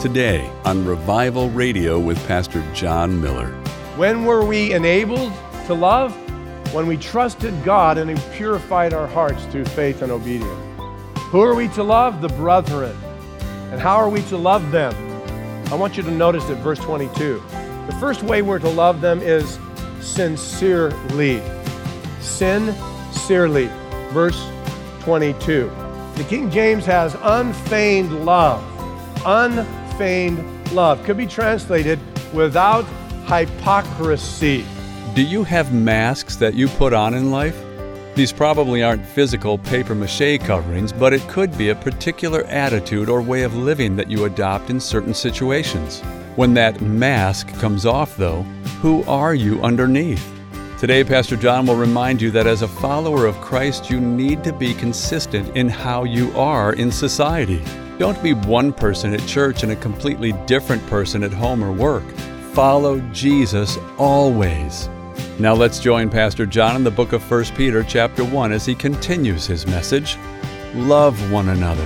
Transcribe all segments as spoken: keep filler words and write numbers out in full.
today on Revival Radio with Pastor John Miller. When were we enabled to love? When we trusted God and He purified our hearts through faith and obedience. Who are we to love? The brethren. And how are we to love them? I want you to notice that verse twenty-two. The first way we're to love them is sincerely. Sincerely. Verse twenty-two. The King James has unfeigned love. Unfeigned love. Could be translated without hypocrisy. Do you have masks that you put on in life? These probably aren't physical papier-mâché coverings, but it could be a particular attitude or way of living that you adopt in certain situations. When that mask comes off, though, who are you underneath? Today, Pastor John will remind you that as a follower of Christ, you need to be consistent in how you are in society. Don't be one person at church and a completely different person at home or work. Follow Jesus always. Now let's join Pastor John in the book of First Peter chapter one as he continues his message, Love One Another.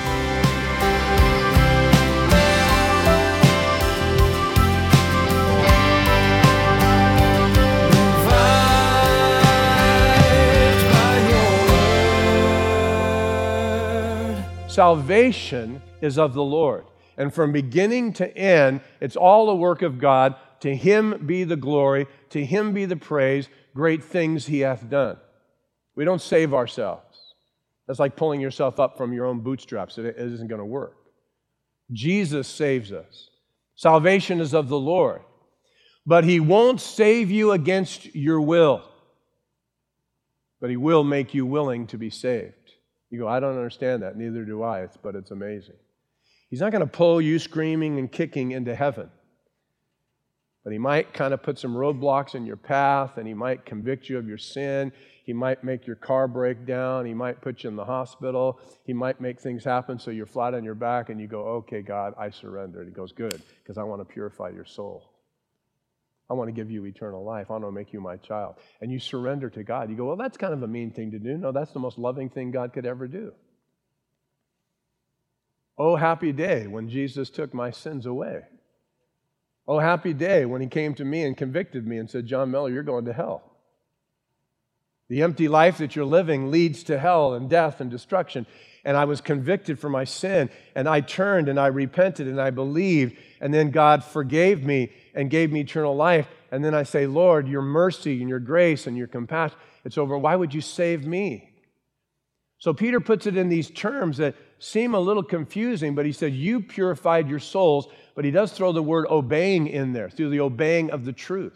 Salvation is of the Lord. And from beginning to end, it's all the work of God. To Him be the glory, to Him be the praise, great things He hath done. We don't save ourselves. That's like pulling yourself up from your own bootstraps. It isn't going to work. Jesus saves us. Salvation is of the Lord. But He won't save you against your will. But He will make you willing to be saved. You go, I don't understand that. Neither do I, it's, but it's amazing. He's not going to pull you screaming and kicking into heaven. But He might kind of put some roadblocks in your path, and He might convict you of your sin. He might make your car break down. He might put you in the hospital. He might make things happen so you're flat on your back, and you go, okay, God, I surrender. And He goes, good, because I want to purify your soul. I want to give you eternal life. I want to make you my child. And you surrender to God. You go, well, that's kind of a mean thing to do. No, that's the most loving thing God could ever do. Oh, happy day when Jesus took my sins away. Oh, happy day when He came to me and convicted me and said, John Miller, you're going to hell. The empty life that you're living leads to hell and death and destruction. And I was convicted for my sin, and I turned and I repented and I believed, and then God forgave me and gave me eternal life. And then I say, Lord, your mercy and your grace and your compassion, it's over. Why would you save me? So Peter puts it in these terms that seem a little confusing, but he said, you purified your souls, but he does throw the word obeying in there, through the obeying of the truth.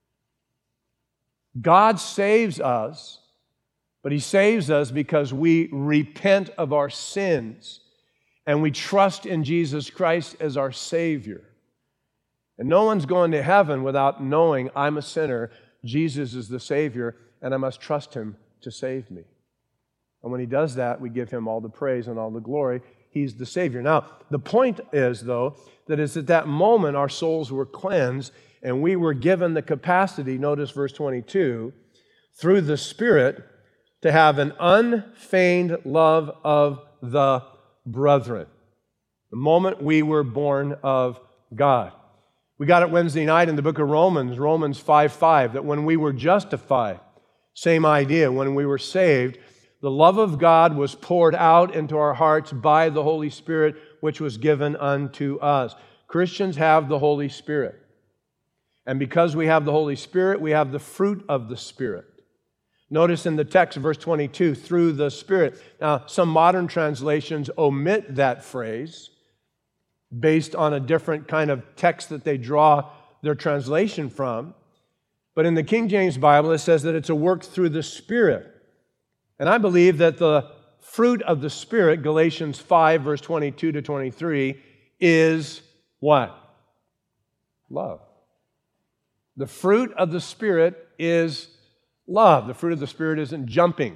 God saves us, but He saves us because we repent of our sins and we trust in Jesus Christ as our Savior. And no one's going to heaven without knowing I'm a sinner, Jesus is the Savior, and I must trust Him to save me. And when He does that, we give Him all the praise and all the glory. He's the Savior. Now, the point is, though, that it's at that moment our souls were cleansed and we were given the capacity, notice verse twenty-two, through the Spirit to have an unfeigned love of the brethren. The moment we were born of God. We got it Wednesday night in the book of Romans, Romans five five, that when we were justified, same idea, when we were saved, the love of God was poured out into our hearts by the Holy Spirit, which was given unto us. Christians have the Holy Spirit. And because we have the Holy Spirit, we have the fruit of the Spirit. Notice in the text, verse twenty-two, through the Spirit. Now, some modern translations omit that phrase based on a different kind of text that they draw their translation from. But in the King James Bible, it says that it's a work through the Spirit. And I believe that the fruit of the Spirit, Galatians five, verse twenty-two to twenty-three, is what? Love. The fruit of the Spirit is love. The fruit of the Spirit isn't jumping.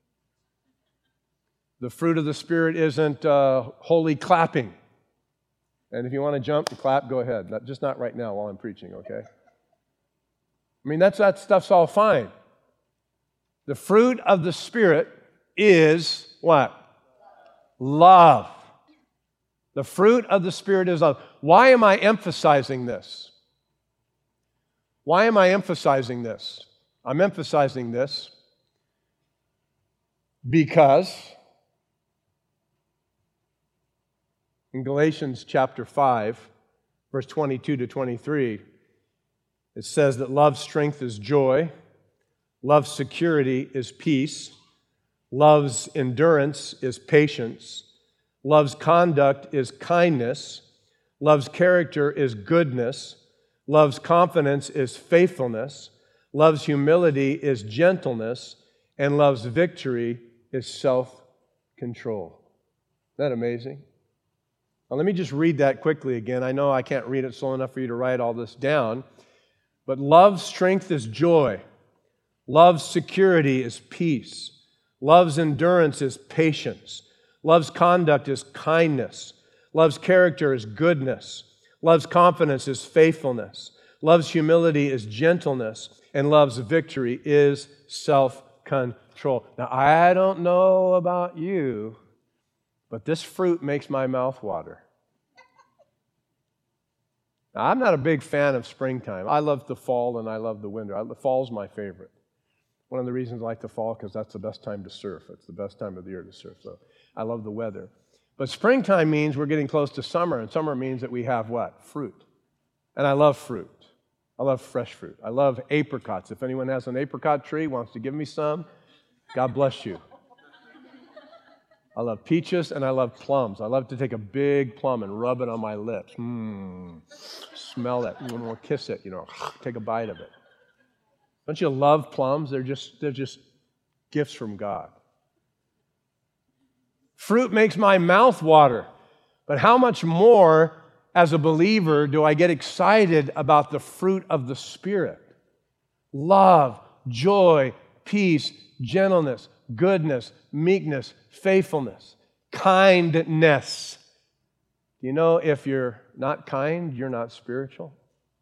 The fruit of the Spirit isn't uh, holy clapping. And if you want to jump and clap, go ahead. Not, just not right now while I'm preaching, okay? I mean, that's, that stuff's all fine. The fruit of the Spirit is what? Love. The fruit of the Spirit is love. Why am I emphasizing this? Why am I emphasizing this? I'm emphasizing this because in Galatians chapter five, verse twenty-two to twenty-three, it says that love's strength is joy, love's security is peace, love's endurance is patience, love's conduct is kindness, love's character is goodness, love's confidence is faithfulness, love's humility is gentleness, and love's victory is self-control. Isn't that amazing? Now, let me just read that quickly again. I know I can't read it slow enough for you to write all this down. But love's strength is joy. Love's security is peace. Love's endurance is patience. Love's conduct is kindness. Love's character is goodness. Love's confidence is faithfulness. Love's humility is gentleness. And love's victory is self-control. Now, I don't know about you, but this fruit makes my mouth water. Now, I'm not a big fan of springtime. I love the fall and I love the winter. I, the fall's my favorite. One of the reasons I like the fall because that's the best time to surf. It's the best time of the year to surf. So I love the weather. But springtime means we're getting close to summer, and summer means that we have what? Fruit. And I love fruit. I love fresh fruit. I love apricots. If anyone has an apricot tree, wants to give me some, God bless you. I love peaches and I love plums. I love to take a big plum and rub it on my lips. Mmm. Smell it. Mm, or kiss it, you know. Take a bite of it. Don't you love plums? They're just, they're just gifts from God. Fruit makes my mouth water. But how much more, as a believer, do I get excited about the fruit of the Spirit? Love, joy, peace, gentleness, goodness, meekness, faithfulness, kindness. You know, if you're not kind, you're not spiritual.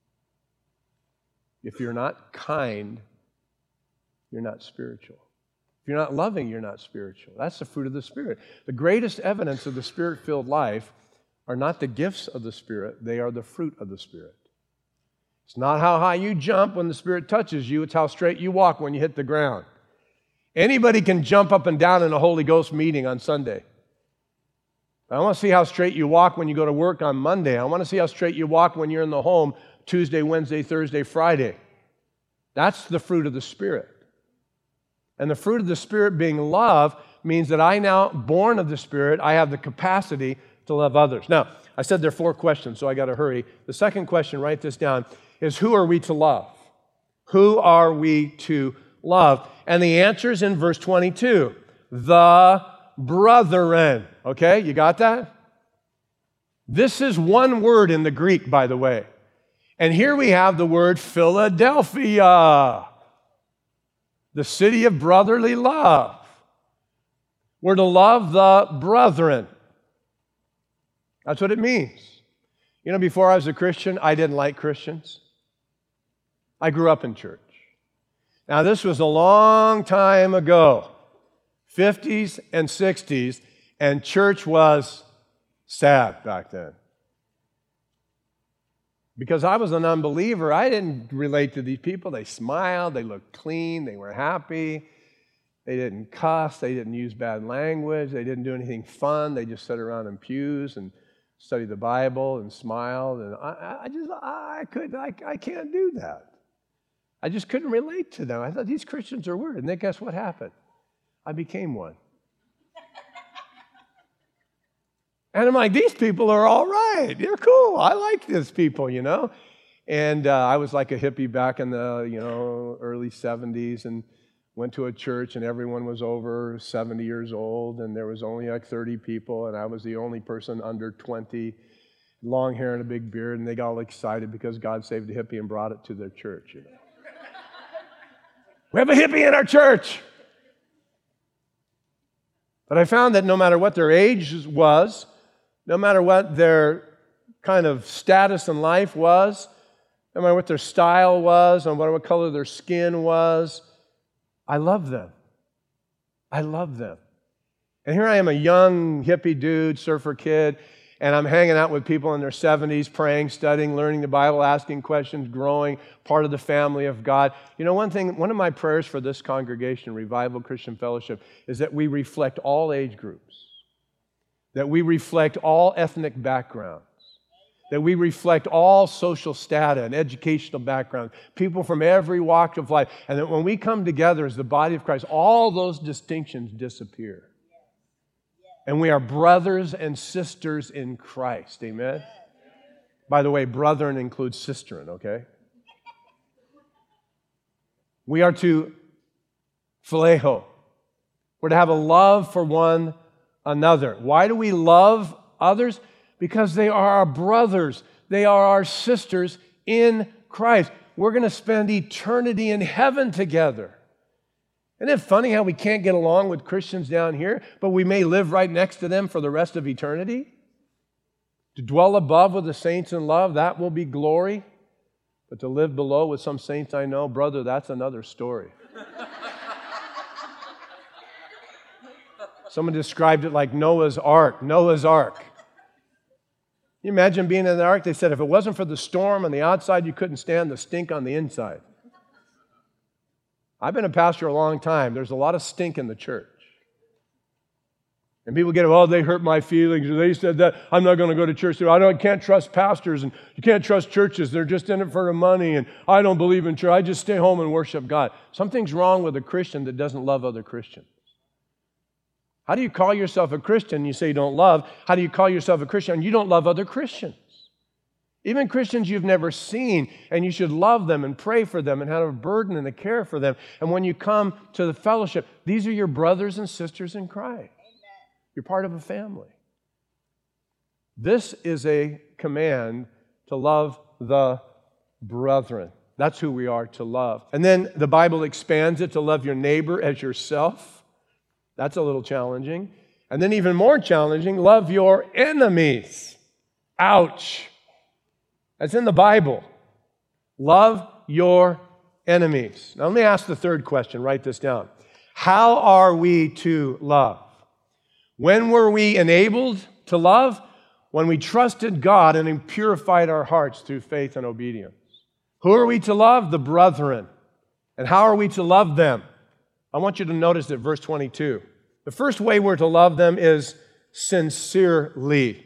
If you're not kind, you're not spiritual. If you're not loving, you're not spiritual. That's the fruit of the Spirit. The greatest evidence of the Spirit-filled life are not the gifts of the Spirit, they are the fruit of the Spirit. It's not how high you jump when the Spirit touches you, it's how straight you walk when you hit the ground. Anybody can jump up and down in a Holy Ghost meeting on Sunday. I want to see how straight you walk when you go to work on Monday. I want to see how straight you walk when you're in the home Tuesday, Wednesday, Thursday, Friday. That's the fruit of the Spirit. And the fruit of the Spirit being love means that I now, born of the Spirit, I have the capacity to love others. Now, I said there are four questions, so I got to hurry. The second question, write this down, is who are we to love? Who are we to love? And the answer is in verse twenty-two. The brethren. Okay, you got that? This is one word in the Greek, by the way. And here we have the word Philadelphia, the city of brotherly love. We're to love the brethren. That's what it means. You know, before I was a Christian, I didn't like Christians. I grew up in church. Now, this was a long time ago, fifties and sixties, and church was sad back then. Because I was an unbeliever, I didn't relate to these people. They smiled, they looked clean, they were happy. They didn't cuss, they didn't use bad language, they didn't do anything fun. They just sat around in pews and studied the Bible and smiled. And I, I just, I could, I, I can't do that. I just couldn't relate to them. I thought these Christians are weird. And then guess what happened? I became one. And I'm like, these people are all right. They're cool. I like these people, you know. And uh, I was like a hippie back in the, you know, early seventies and went to a church and everyone was over seventy years old and there was only like thirty people and I was the only person under twenty, long hair and a big beard, and they got all excited because God saved a hippie and brought it to their church, you know. We have a hippie in our church. But I found that no matter what their age was, no matter what their kind of status in life was, no matter what their style was, no matter what color their skin was, I love them. I love them. And here I am, a young hippie dude, surfer kid, and I'm hanging out with people in their seventies, praying, studying, learning the Bible, asking questions, growing, part of the family of God. You know, one thing, one of my prayers for this congregation, Revival Christian Fellowship, is that we reflect all age groups, that we reflect all ethnic backgrounds, that we reflect all social strata and educational backgrounds, people from every walk of life, and that when we come together as the body of Christ, all those distinctions disappear. And we are brothers and sisters in Christ. Amen? By the way, brethren includes sisterin, okay? We are to phileo. We're to have a love for one another. Why do we love others? Because they are our brothers. They are our sisters in Christ. We're going to spend eternity in heaven together. Isn't it funny how we can't get along with Christians down here, but we may live right next to them for the rest of eternity? To dwell above with the saints in love, that will be glory. But to live below with some saints I know, brother, that's another story. Someone described it like Noah's Ark. Noah's Ark. Can you imagine being in the ark? They said if it wasn't for the storm on the outside, you couldn't stand the stink on the inside. I've been a pastor a long time. There's a lot of stink in the church. And people get, oh, they hurt my feelings, or they said that, I'm not going to go to church. I don't, can't trust pastors, and you can't trust churches. They're just in it for the money, and I don't believe in church. I just stay home and worship God. Something's wrong with a Christian that doesn't love other Christians. How do you call yourself a Christian? You say you don't love. How do you call yourself a Christian and you don't love other Christians? Even Christians you've never seen, and you should love them and pray for them and have a burden and a care for them. And when you come to the fellowship, these are your brothers and sisters in Christ. Amen. You're part of a family. This is a command to love the brethren. That's who we are to love. And then the Bible expands it to love your neighbor as yourself. That's a little challenging. And then even more challenging, love your enemies. Ouch. That's in the Bible. Love your enemies. Now let me ask the third question. Write this down. How are we to love? When were we enabled to love? When we trusted God and He purified our hearts through faith and obedience. Who are we to love? The brethren. And how are we to love them? I want you to notice that verse twenty-two. The first way we're to love them is sincerely.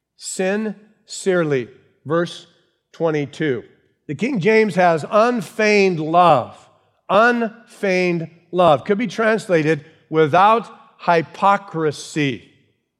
Sincerely. Verse twenty-two. The King James has unfeigned love. Unfeigned love. Could be translated without hypocrisy.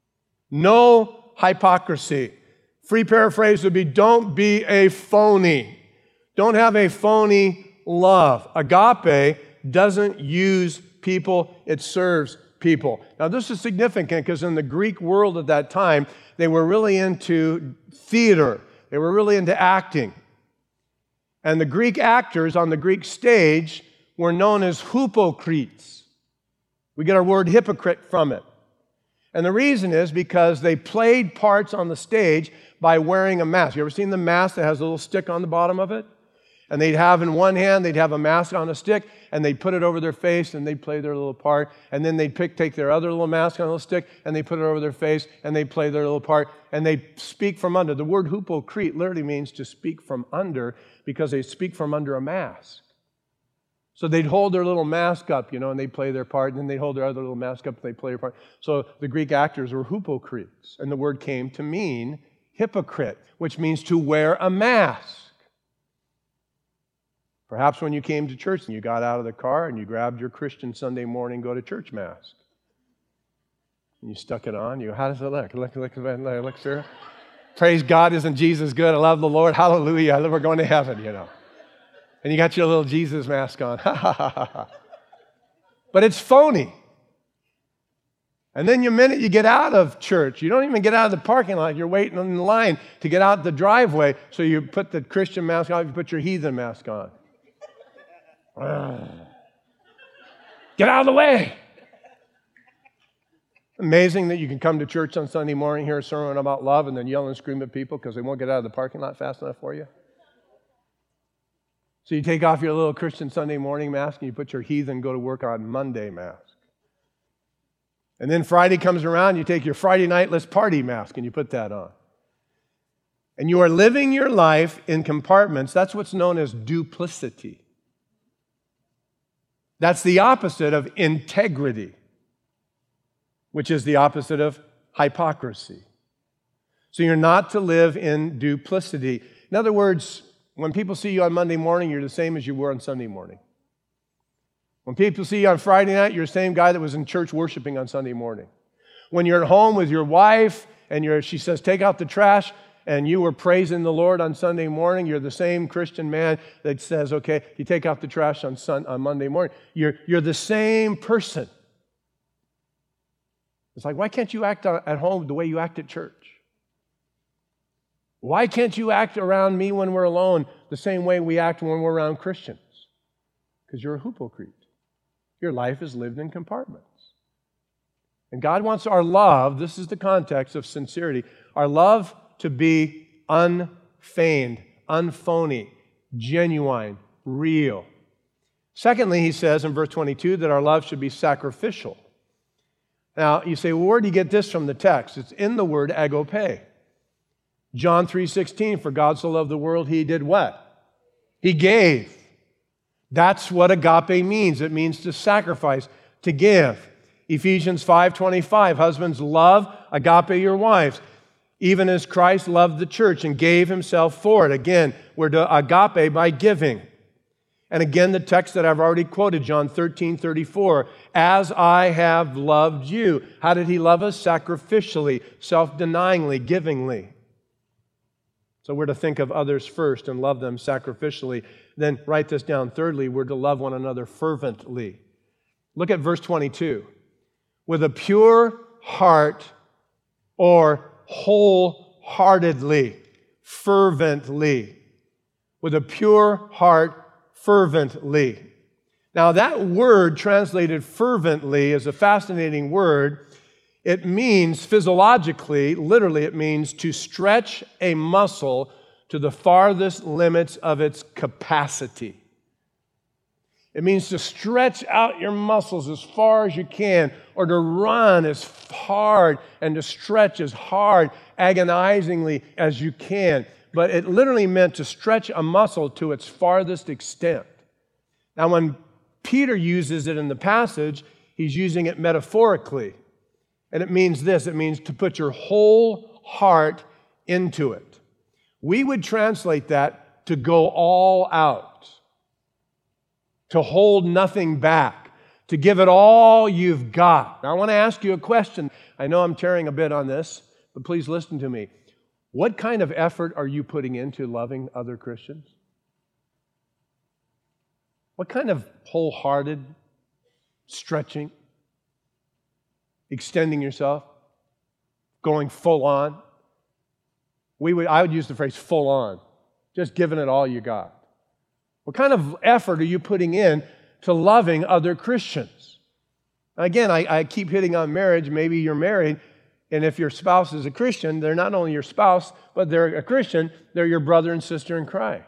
No hypocrisy. Free paraphrase would be don't be a phony. Don't have a phony love. Agape doesn't use people, it serves people. Now this is significant because in the Greek world at that time, they were really into theater. They were really into acting. And the Greek actors on the Greek stage were known as hypocrites. We get our word hypocrite from it. And the reason is because they played parts on the stage by wearing a mask. You ever seen the mask that has a little stick on the bottom of it? And they'd have in one hand, they'd have a mask on a stick, and they'd put it over their face, and they'd play their little part. And then they'd pick, take their other little mask on a little stick, and they put it over their face, and they'd play their little part, and they speak from under. The word hypocrite literally means to speak from under, because they speak from under a mask. So they'd hold their little mask up, you know, and they'd play their part, and then they'd hold their other little mask up, and they'd play their part. So the Greek actors were hypocrites, and the word came to mean hypocrite, which means to wear a mask. Perhaps when you came to church and you got out of the car and you grabbed your Christian Sunday morning go to church mask. And you stuck it on. You, how does it look? Look, look, look, look, look, sir. Praise God, isn't Jesus good? I love the Lord. Hallelujah. We're going to heaven, you know. And you got your little Jesus mask on. But it's phony. And then the minute you get out of church, you don't even get out of the parking lot. You're waiting in line to get out the driveway. So you put the Christian mask on, you put your heathen mask on. Get out of the way. Amazing that you can come to church on Sunday morning, hear a sermon about love, and then yell and scream at people because they won't get out of the parking lot fast enough for you. So you take off your little Christian Sunday morning mask and you put your heathen go to work on Monday mask. And then Friday comes around, you take your Friday night let's party mask and you put that on. and you are living your life in compartments, that's what's known as duplicity. That's the opposite of integrity, which is the opposite of hypocrisy. So you're not to live in duplicity. In other words, when people see you on Monday morning, you're the same as you were on Sunday morning. When people see you on Friday night, you're the same guy that was in church worshiping on Sunday morning. When you're at home with your wife and you're, she says, take out the trash, and you were praising the Lord on Sunday morning, you're the same Christian man that says, okay, you take out the trash on, sun, on Monday morning. You're, you're the same person. It's like, why can't you act at home the way you act at church? Why can't you act around me when we're alone the same way we act when we're around Christians? Because you're a hypocrite. Your life is lived in compartments. And God wants our love, this is the context of sincerity, our love to be unfeigned, unphony, genuine, real. Secondly, he says in verse twenty-two that our love should be sacrificial. Now, you say, well, where do you get this from the text? It's in the word agape. John three sixteen, for God so loved the world, he did what? He gave. That's what agape means. It means to sacrifice, to give. Ephesians five twenty-five, husbands, love agape your wives, even as Christ loved the church and gave himself for it. Again, we're to agape by giving. And again, the text that I've already quoted, John thirteen thirty-four, as I have loved you. How did he love us? Sacrificially, self-denyingly, givingly. So we're to think of others first and love them sacrificially. Then write this down. Thirdly, we're to love one another fervently. Look at verse twenty-two. With a pure heart or wholeheartedly, fervently. With a pure heart, fervently. Now that word translated fervently is a fascinating word. It means physiologically, literally it means to stretch a muscle to the farthest limits of its capacity. It means to stretch out your muscles as far as you can, or to run as hard and to stretch as hard, agonizingly as you can. But it literally meant to stretch a muscle to its farthest extent. Now, when Peter uses it in the passage, he's using it metaphorically. And it means this, it means to put your whole heart into it. We would translate that to go all out, to hold nothing back, to give it all you've got. Now, I want to ask you a question. I know I'm tearing a bit on this, but please listen to me. What kind of effort are you putting into loving other Christians? What kind of wholehearted stretching, extending yourself, going full on? We would, I would use the phrase full on, just giving it all you got. What kind of effort are you putting in to loving other Christians? Again, I, I keep hitting on marriage. Maybe you're married, and if your spouse is a Christian, they're not only your spouse, but they're a Christian, they're your brother and sister in Christ.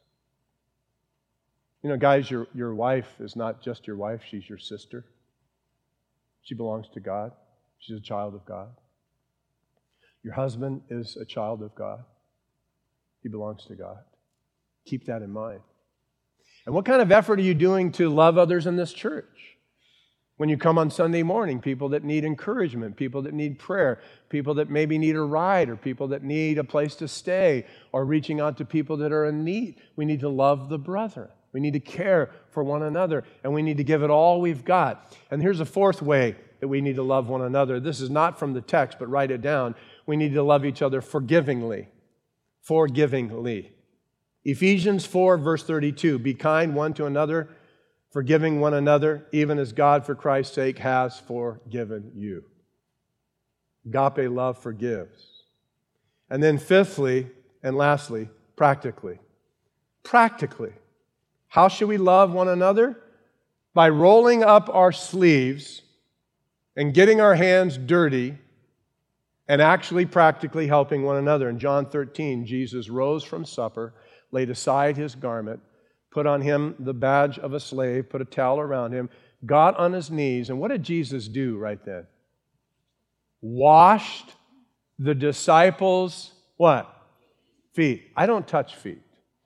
You know, guys, your, your wife is not just your wife, she's your sister. She belongs to God. She's a child of God. Your husband is a child of God. He belongs to God. Keep that in mind. And what kind of effort are you doing to love others in this church? When you come on Sunday morning, people that need encouragement, people that need prayer, people that maybe need a ride, or people that need a place to stay, or reaching out to people that are in need. We need to love the brethren. We need to care for one another, and we need to give it all we've got. And here's a fourth way that we need to love one another. This is not from the text, but write it down. We need to love each other forgivingly. Forgivingly. Ephesians four, verse thirty-two, be kind one to another, forgiving one another, even as God for Christ's sake has forgiven you. Agape love forgives. And then fifthly and lastly, practically. Practically. How should we love one another? By rolling up our sleeves and getting our hands dirty and actually practically helping one another. In John thirteen, Jesus rose from supper, laid aside his garment, put on him the badge of a slave, put a towel around him, got on his knees, and what did Jesus do right then? Washed the disciples' what? Feet. I don't touch feet.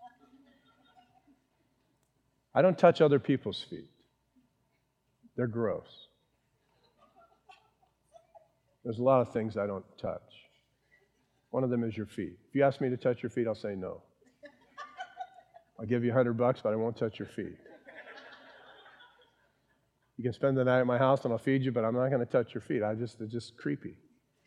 I don't touch other people's feet. They're gross. There's a lot of things I don't touch. One of them is your feet. If you ask me to touch your feet, I'll say no. I'll give you a hundred bucks, but I won't touch your feet. You can spend the night at my house and I'll feed you, but I'm not going to touch your feet. I just, it's just creepy.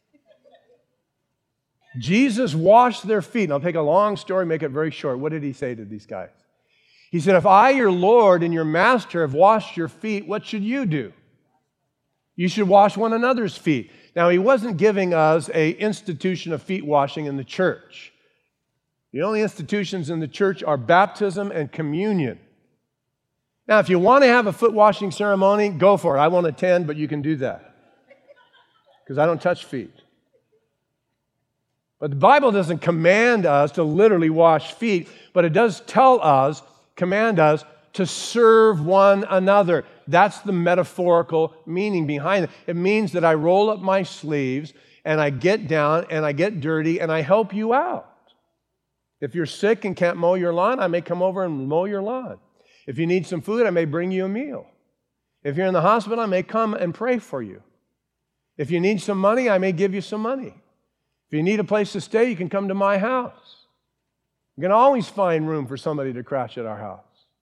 Jesus washed their feet. And I'll take a long story, make it very short. What did he say to these guys? He said, if I, your Lord and your master, have washed your feet, what should you do? You should wash one another's feet. Now, he wasn't giving us an institution of feet washing in the church. The only institutions in the church are baptism and communion. Now, if you want to have a foot washing ceremony, go for it. I won't attend, but you can do that. Because I don't touch feet. But the Bible doesn't command us to literally wash feet, but it does tell us, command us, to serve one another. That's the metaphorical meaning behind it. It means that I roll up my sleeves and I get down and I get dirty and I help you out. If you're sick and can't mow your lawn, I may come over and mow your lawn. If you need some food, I may bring you a meal. If you're in the hospital, I may come and pray for you. If you need some money, I may give you some money. If you need a place to stay, you can come to my house. You can always find room for somebody to crash at our house.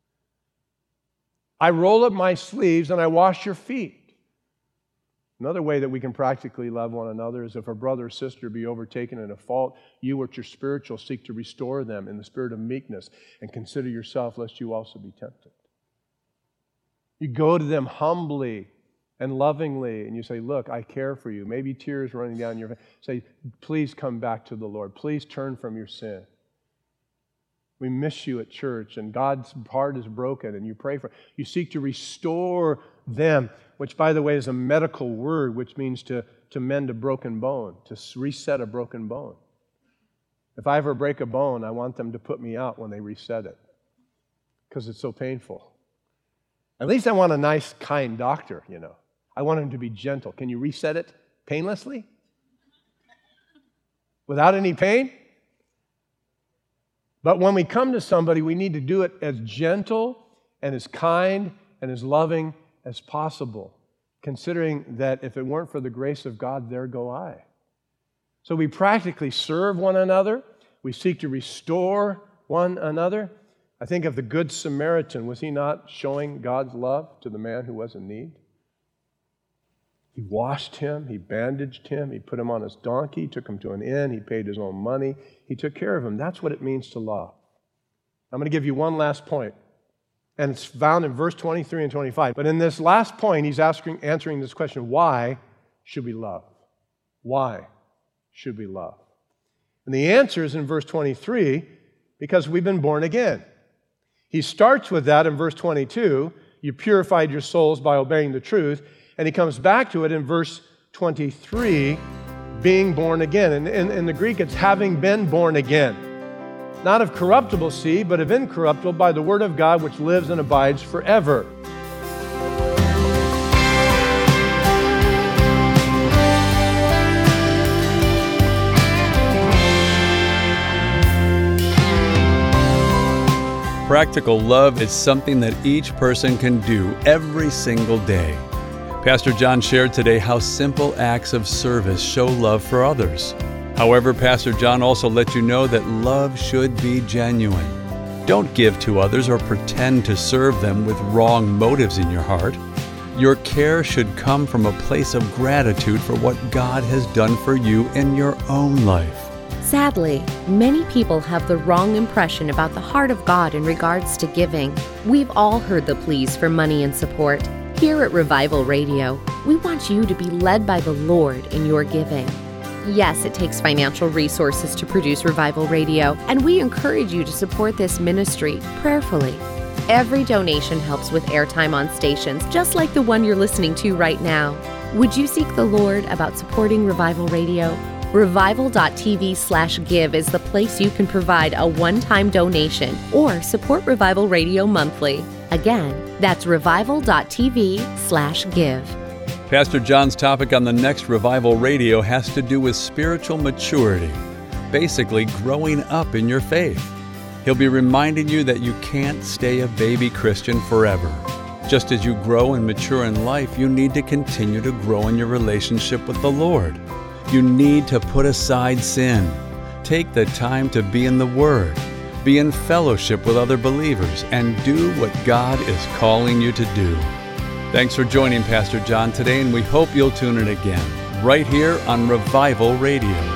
I roll up my sleeves and I wash your feet. Another way that we can practically love one another is if a brother or sister be overtaken in a fault, you at your spiritual seek to restore them in the spirit of meekness and consider yourself lest you also be tempted. You go to them humbly and lovingly and you say, look, I care for you. Maybe tears running down your face. Say, please come back to the Lord. Please turn from your sin. We miss you at church and God's heart is broken and you pray for, you seek to restore them, which by the way is a medical word which means to, to mend a broken bone, to reset a broken bone. If I ever break a bone, I want them to put me out when they reset it because it's so painful. At least I want a nice, kind doctor, you know. I want him to be gentle. Can you reset it painlessly? Without any pain? But when we come to somebody, we need to do it as gentle and as kind and as loving as possible, considering that if it weren't for the grace of God, there go I. So we practically serve one another. We seek to restore one another. I think of the Good Samaritan. Was he not showing God's love to the man who was in need? He washed him, he bandaged him, he put him on his donkey, took him to an inn, he paid his own money, he took care of him. That's what it means to love. I'm going to give you one last point, and it's found in verse twenty-three and twenty-five. But in this last point, he's asking, answering this question, why should we love? Why should we love? And the answer is in verse twenty-three, because we've been born again. He starts with that in verse twenty-two, you purified your souls by obeying the truth. And he comes back to it in verse twenty-three, being born again. And in, in the Greek, it's having been born again. Not of corruptible seed, but of incorruptible by the word of God, which lives and abides forever. Practical love is something that each person can do every single day. Pastor John shared today how simple acts of service show love for others. However, Pastor John also let you know that love should be genuine. Don't give to others or pretend to serve them with wrong motives in your heart. Your care should come from a place of gratitude for what God has done for you in your own life. Sadly, many people have the wrong impression about the heart of God in regards to giving. We've all heard the pleas for money and support. Here at Revival Radio, we want you to be led by the Lord in your giving. Yes, it takes financial resources to produce Revival Radio, and we encourage you to support this ministry prayerfully. Every donation helps with airtime on stations, just like the one you're listening to right now. Would you seek the Lord about supporting Revival Radio? Revival.tv slash give is the place you can provide a one-time donation or support Revival Radio monthly. Again, that's revival.tv slash give. Pastor John's topic on the next Revival Radio has to do with spiritual maturity. basically growing up in your faith. He'll be reminding you that you can't stay a baby Christian forever. Just as you grow and mature in life, you need to continue to grow in your relationship with the Lord. You need to put aside sin. Take the time to be in the Word, be in fellowship with other believers, and do what God is calling you to do. Thanks for joining Pastor John today, and we hope you'll tune in again, right here on Revival Radio.